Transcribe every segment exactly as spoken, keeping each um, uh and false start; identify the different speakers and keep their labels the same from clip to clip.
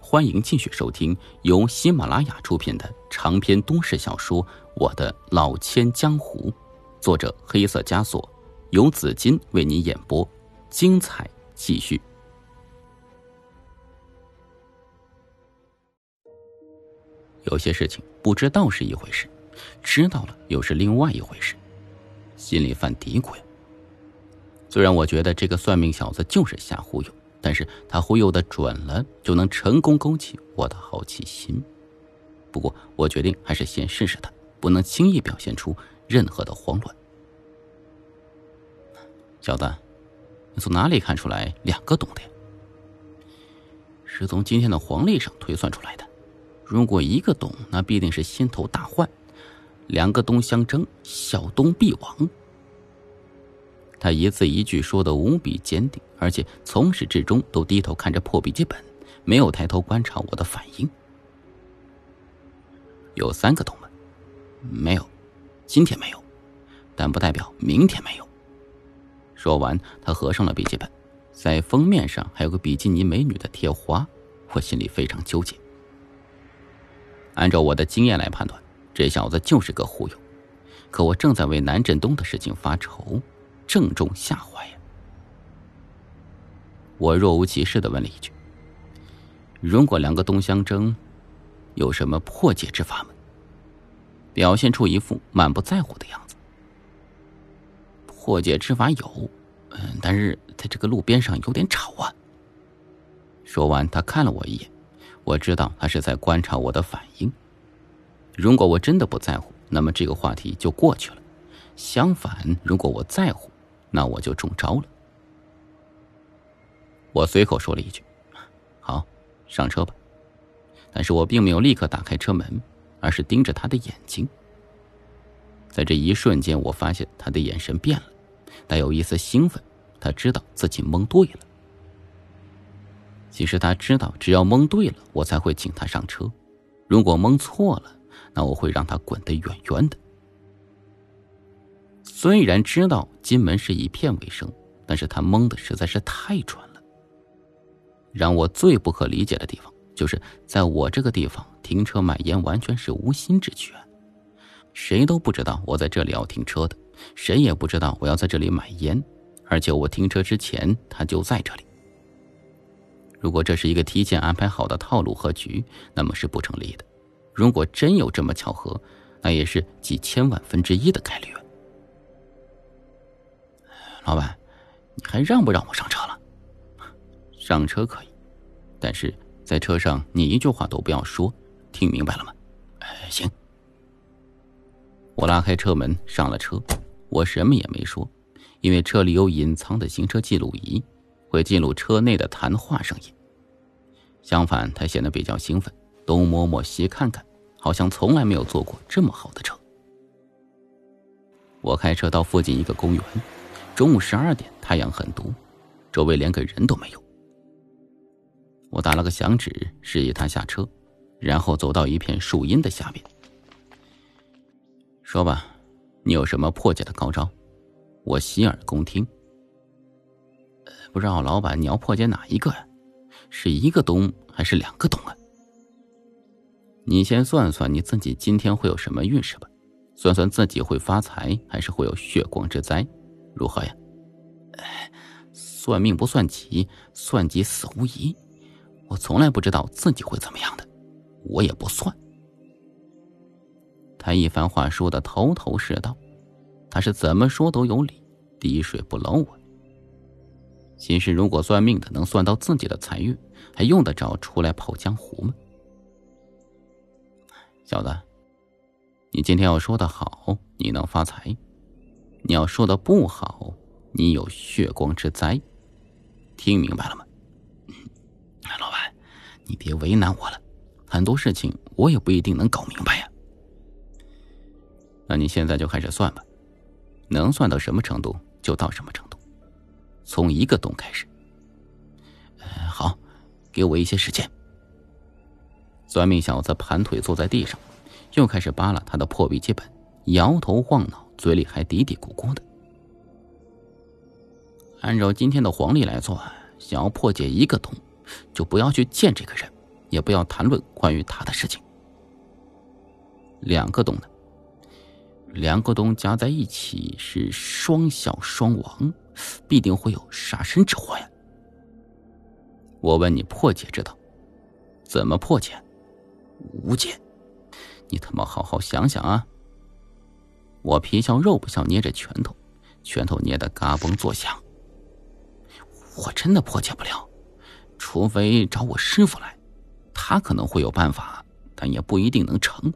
Speaker 1: 欢迎继续收听由喜马拉雅出品的长篇都市小说《我的老千江湖》，作者黑色枷锁，由紫金为您演播，精彩继续。有些事情不知道是一回事，知道了又是另外一回事，心里犯嘀咕呀。虽然我觉得这个算命小子就是瞎忽悠，但是他忽悠的准了，就能成功勾起我的好奇心。不过我决定还是先试试他，不能轻易表现出任何的慌乱。小子，你从哪里看出来两个懂的呀？是从今天的黄历上推算出来的。如果一个懂，那必定是心头大患；两个东相争，小东必亡。他一字一句说得无比坚定，而且从始至终都低头看着破笔记本，没有抬头观察我的反应。有三个懂吗？没有，今天没有，但不代表明天没有。说完，他合上了笔记本，在封面上还有个比基尼美女的贴花，我心里非常纠结。按照我的经验来判断，这小子就是个忽悠，可我正在为南振东的事情发愁，正中下怀呀。我若无其事地问了一句：如果两个东相争，有什么破解之法吗？表现出一副满不在乎的样子。破解之法有，嗯，但是在这个路边上有点吵啊。说完，他看了我一眼，我知道他是在观察我的反应。如果我真的不在乎，那么这个话题就过去了。相反，如果我在乎，那我就中招了。我随口说了一句：好，上车吧。但是我并没有立刻打开车门，而是盯着他的眼睛。在这一瞬间，我发现他的眼神变了，带有一丝兴奋，他知道自己蒙对了。其实他知道只要蒙对了，我才会请他上车。如果蒙错了，那我会让他滚得远远的。虽然知道金门是以骗为生，但是他蒙的实在是太准了。让我最不可理解的地方，就是在我这个地方停车买烟完全是无心之举，谁都不知道我在这里要停车的，谁也不知道我要在这里买烟，而且我停车之前他就在这里。如果这是一个提前安排好的套路和局，那么是不成立的。如果真有这么巧合，那也是几千万分之一的概率。老板，你还让不让我上车了？上车可以，但是在车上你一句话都不要说，听明白了吗？呃，行。我拉开车门上了车，我什么也没说，因为车里有隐藏的行车记录仪，会记录车内的谈话声音。相反，他显得比较兴奋，东摸摸西看看，好像从来没有坐过这么好的车。我开车到附近一个公园，中午十二点，太阳很毒，周围连个人都没有。我打了个响指，示意他下车，然后走到一片树荫的下边。说吧，你有什么破解的高招？我洗耳恭听。呃，不知道老板你要破解哪一个呀？是一个东还是两个东啊？你先算算你自己今天会有什么运势吧，算算自己会发财还是会有血光之灾，如何呀？哎，算命不算吉，算吉死无疑。我从来不知道自己会怎么样的，我也不算。他一番话说得头头是道，他是怎么说都有理，滴水不漏啊。其实如果算命的能算到自己的财运，还用得着出来跑江湖吗？小子，你今天要说的好，你能发财；你要说的不好，你有血光之灾。听明白了吗？老板，你别为难我了，很多事情我也不一定能搞明白呀。那你现在就开始算吧，能算到什么程度就到什么程度，从一个洞开始。呃，好，给我一些时间。算命小子盘腿坐在地上，又开始扒拉他的破笔记本，摇头晃脑，嘴里还嘀嘀咕咕的。按照今天的黄历来做，想要破解一个洞，就不要去见这个人， 也不要谈论关于他的事情。两个洞呢？两个洞加在一起是双小双亡，必定会有杀身之祸呀。我问你破解之道，怎么破解？无解。你他妈好好想想啊！我皮笑肉不笑捏着拳头，拳头捏得嘎嘣作响。我真的破解不了，除非找我师傅来，他可能会有办法，但也不一定能成。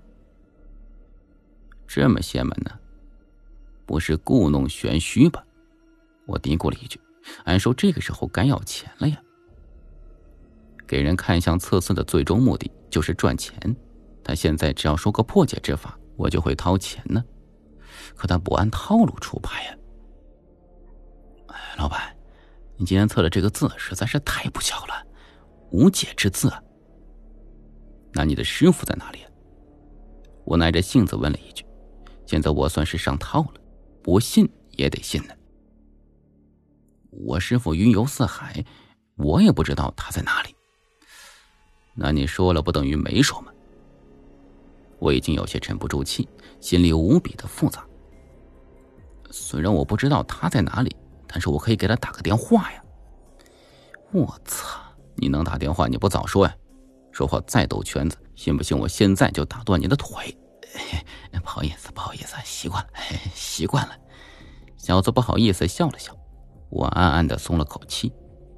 Speaker 1: 这么邪门呢？不是故弄玄虚吧？我嘀咕了一句，按说这个时候该要钱了呀。给人看相测字的最终目的就是赚钱，他现在只要说个破解之法，我就会掏钱呢。可他不按套路出牌呀。哎，老板，你今天测的这个字实在是太不巧了，无解之字啊。那你的师傅在哪里？我耐着性子问了一句。现在我算是上套了，不信也得信呢。我师傅云游四海，我也不知道他在哪里。那你说了不等于没说吗？我已经有些沉不住气，心里无比的复杂。虽然我不知道他在哪里，但是我可以给他打个电话呀。我操，你能打电话你不早说呀？说话再兜圈子，信不信我现在就打断你的腿？不好意思不好意思，习惯了习惯了。小子不好意思笑了笑，我暗暗的松了口气。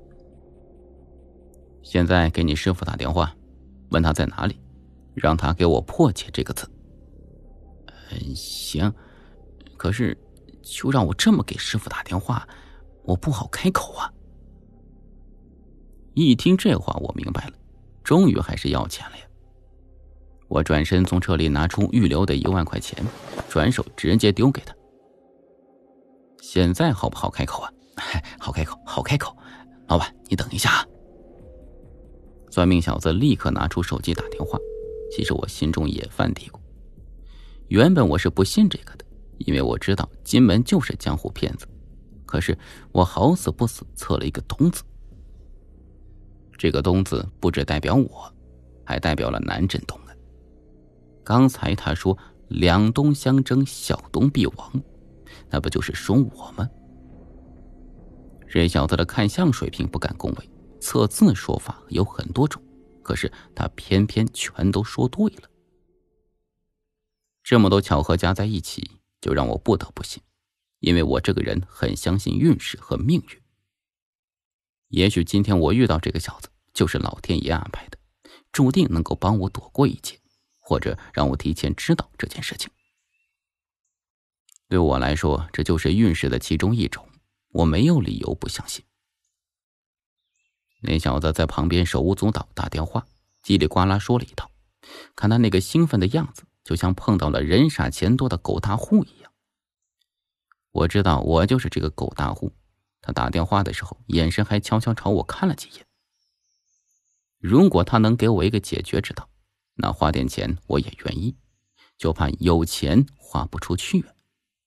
Speaker 1: 现在给你师傅打电话，问他在哪里，让他给我破解这个字。嗯，行，可是就让我这么给师傅打电话，我不好开口啊。一听这话我明白了，终于还是要钱了呀。我转身从车里拿出预留的一万块钱，转手直接丢给他。现在好不好开口啊？好开口好开口，老板你等一下啊。算命小子立刻拿出手机打电话，其实我心中也犯嘀咕。原本我是不信这个的，因为我知道金门就是江湖骗子，可是我好死不死测了一个东字。这个东字不只代表我，还代表了南镇东啊。刚才他说两东相争，小东必亡，那不就是说我吗？这小子的看相水平不敢恭维，测字说法有很多种，可是他偏偏全都说对了。这么多巧合加在一起，就让我不得不信，因为我这个人很相信运势和命运。也许今天我遇到这个小子，就是老天爷安排的，注定能够帮我躲过一劫，或者让我提前知道这件事情。对我来说，这就是运势的其中一种，我没有理由不相信。那小子在旁边手舞足蹈打电话，叽里呱啦说了一套，看他那个兴奋的样子，就像碰到了人傻钱多的狗大户一样。我知道我就是这个狗大户，他打电话的时候眼神还悄悄朝我看了几眼。如果他能给我一个解决之道，那花点钱我也愿意，就怕有钱花不出去啊。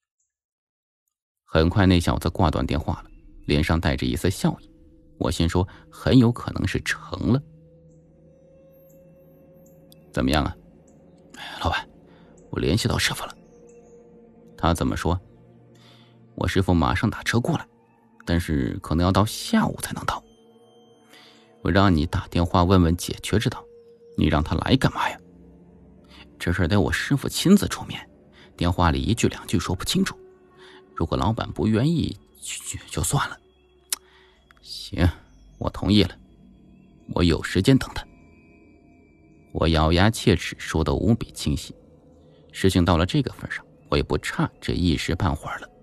Speaker 1: 很快那小子挂断电话了，脸上带着一丝笑意，我心说很有可能是成了。怎么样啊？老板，我联系到师傅了。他怎么说？我师傅马上打车过来，但是可能要到下午才能到。我让你打电话问问解决之道，你让他来干嘛呀？这事得我师傅亲自出面，电话里一句两句说不清楚，如果老板不愿意就就算了。行，我同意了，我有时间等他。我咬牙切齿说得无比清晰，事情到了这个份上，我也不差这一时半会儿了。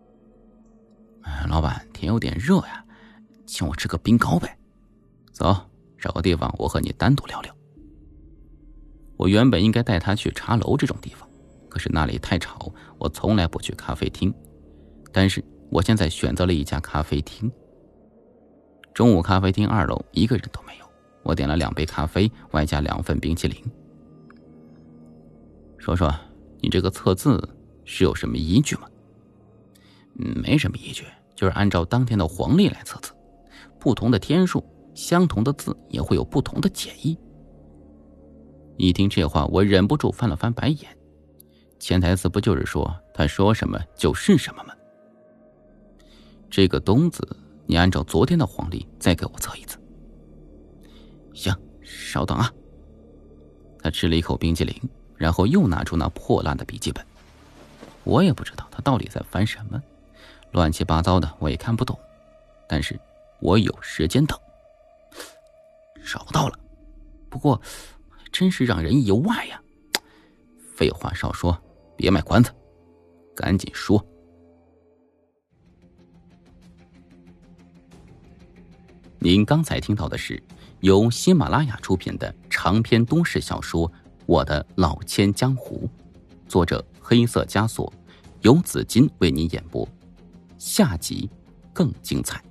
Speaker 1: 老板，天有点热呀，请我吃个冰糕呗。走，找个地方我和你单独聊聊。我原本应该带他去茶楼这种地方，可是那里太吵，我从来不去咖啡厅。但是我现在选择了一家咖啡厅。中午咖啡厅二楼一个人都没有，我点了两杯咖啡，外加两份冰淇淋。说说，你这个测字是有什么依据吗？嗯，没什么依据，就是按照当天的黄历来测字，不同的天数，相同的字也会有不同的解义。 一听这话，我忍不住翻了翻白眼。潜台词不就是说他说什么就是什么吗？这个东子，你按照昨天的黄历再给我测一次。行，稍等啊。他吃了一口冰激凌，然后又拿出那破烂的笔记本。我也不知道他到底在翻什么，乱七八糟的我也看不懂，但是我有时间等。找到了，不过真是让人意外呀。废话少说，别卖关子，赶紧说。您刚才听到的是由喜马拉雅出品的长篇都市小说《我的老千江湖》，作者黑色枷锁，由紫金为您演播。下集更精彩。